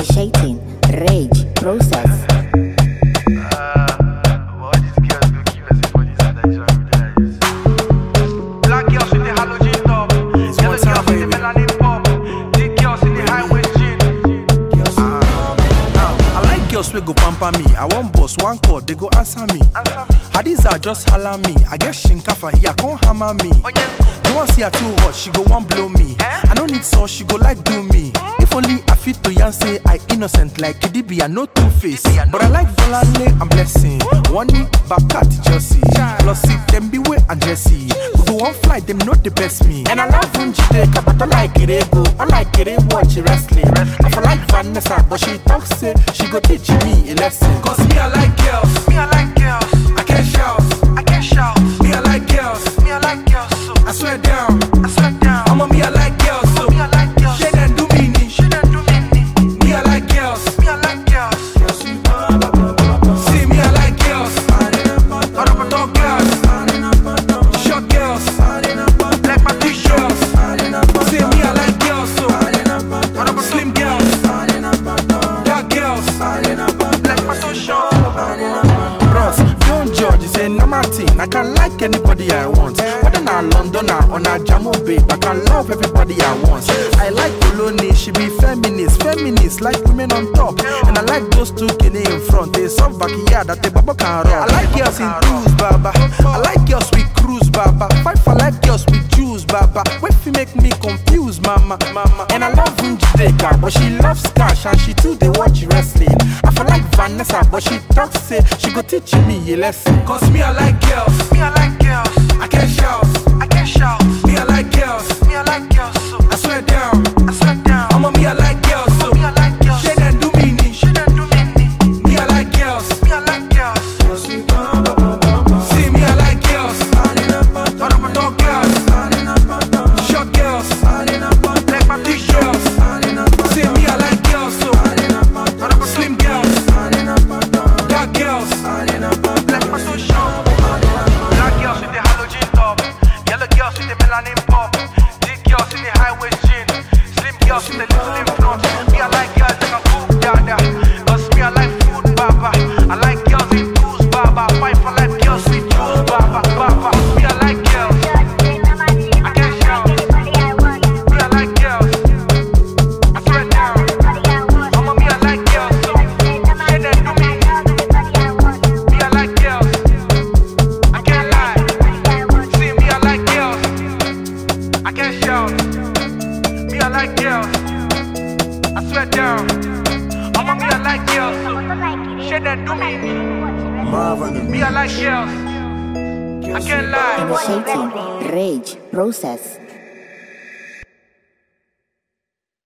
Negotiating, rage, process. Black girls with the halogen top, yellow girls with the melanin pop, thick girls in the high waist jean. I like girls wey go pamper me. I want boss one call, they go answer me. Hadiza just holler me. I get shinkafa here, come hammer me. You want see her too hot, she go want blow me. I don't need sauce, she go like do me. If only I fit to yan say I innocent like KDB, I no two-face. But I like Volane and Blessing. One knee, Bakat, Chelsea. Plus if them be way and Jesse. We go on flight, them not the best me. And I love Unjideka, but I like Irego. I like Irego, watch wrestling. I feel like Vanessa, but she talks say she go teach me a lesson. Cause me I like girls, Me I like girls, I can't shout. I can't shout. Me I like girls, Me I like girls so, I swear down. I swear down. I'm a me I like girls so. Me I like girls, She done do me ni. she done do me ni. Me I like girls. Me I like girls, See me I like girls. Out of a dog girls. Short girls. like my t-shirts. See me I like girls so. Out of a slim girls. Dark girls. Like my social. Bros, don't judge, it's a normal thing. I can like anybody I want. Whether na London or na Jamo Babe, I can love everybody I want. I like Bologna, she be feminist. Feminist like women on top. And I like those two Kenny in front. They some backyard that the baba can run. I like girls in cruise, baba. I like girls with cruise, baba. Fight for like girls with Jews, baba. Wait fi make me confused, mama. And I love Unjideka, but she loves cash and she too they watch wrestling. I feel like Vanessa, but she talks say she go teach me a lesson. Cause me I like girls, Me I like girls, I can't shout. I can't shout. Me I like girls, Me I like girls so, I swear down. I swear down. I'm a me I like girls so. Me I like girls, She done do me ni. she done do me ni. Me I like girls, Me I like girls, see me I like girls. Out of a dog girls, short girls, like my t-shirts. see me I like girls so. Out of a slim girls, dark girls. Like my social. Black girls with the halogen top, yellow girls with the melanin pop, thick girls in the high waist jean, slim girls with the little in front. Me I like girls that can cook dada, cause me I like food baba. I like girls in cruise baba, fight for life girls with juice baba baba. Me I like girls, I can't shout. Me I like girls, I swear down. I'm a me I like girls so, she done do me. Me I like girls, I can't lie. See me I like girls, I can't shout. Me I like girls, I swear down. I'm a me I like girls so, she done do me. Me I like girls, I can't lie. Negotiating, rage, process.